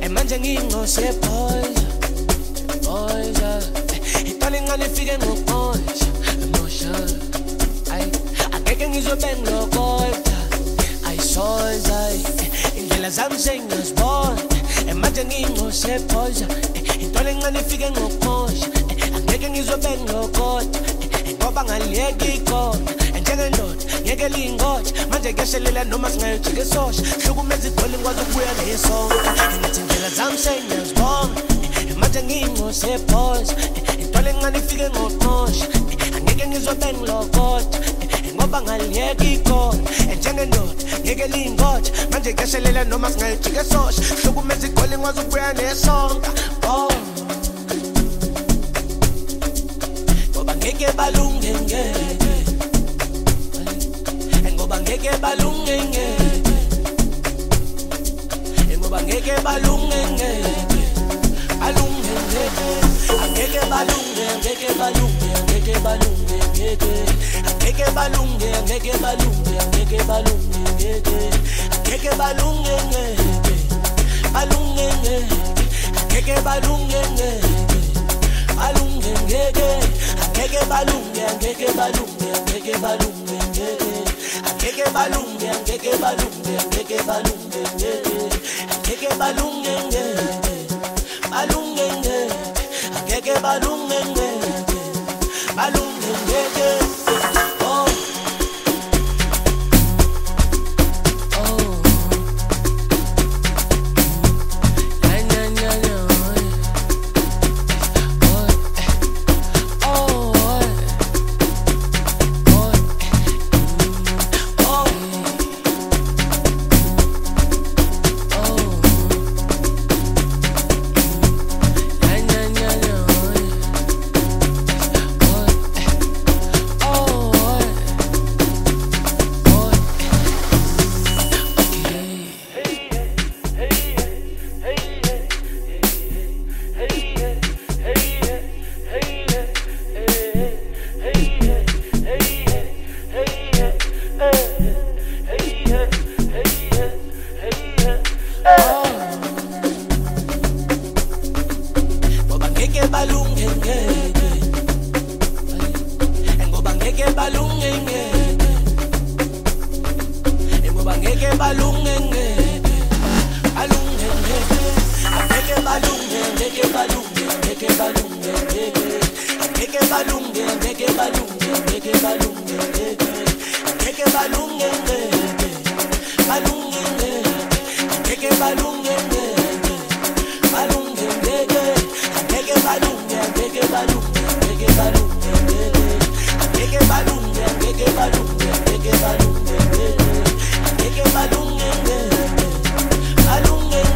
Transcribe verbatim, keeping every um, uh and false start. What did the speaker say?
manje ngingose boys boys itali ngani fike ngoboys emotion ay angeke ngizobe ngilokota ay souls ay indlela zami sengizibona manje ngingose boys itali ngani fike ngoboys angeke ngizobe ngilokota ngoba ngaliyeka ikona njengendoda ngeke lingoja manje kuyashelela noma singayijike sosha hlukumeza igoli ngikwazi ukubuya ngesonto ngathi indlela zami sengiyazibona manje ngingose boys intole ngani ifike ngoqosha angeke ngizobe ngilokota ngoba ngaliyeka ikona njengendoda ngeke lingoja manje kuyashelela noma singayijike sosha hlukumeza igoli ngikwazi ukubuya nesonto oh ngoba ngeke balunge ngeke ngeke balunge ngeke ngoba ngeke balunge ngeke balunge ngeke angeke balunge ngeke balunge ngeke balunge ngeke angeke balunge ngeke balunge ngeke balunge ngeke angeke balunge ngeke balunge ngeke angeke balunge ngeke balunge ngeke angeke balunge ngeke balunge ngeke balunge ngeke angeke balunge angeke balunge angeke balunge angeke balunge balunge angeke balunge balunge oh oh na na na na oh oh balunge